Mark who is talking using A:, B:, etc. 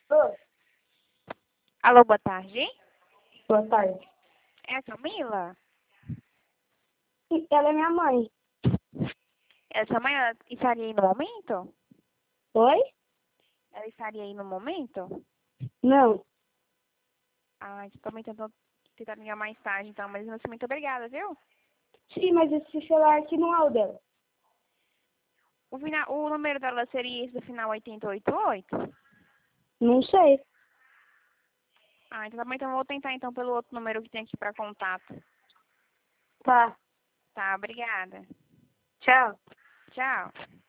A: Oi,
B: Alô, boa tarde.
A: boa tarde.
B: É a Camila?
A: Ela é minha mãe.
B: Essa mãe ela estaria aí no momento?
A: Oi?
B: Ela estaria aí no momento?
A: Não.
B: Ah, então também tentar ligar mais tarde, então. Mas assim, muito obrigada, viu?
A: Sim, mas esse celular aqui não é o dela.
B: O número dela seria esse do final 888?
A: Não sei.
B: Ah, então também então eu vou tentar então pelo outro número que tem aqui para contato.
A: Tá.
B: Tá, obrigada.
A: Tchau.
B: Tchau.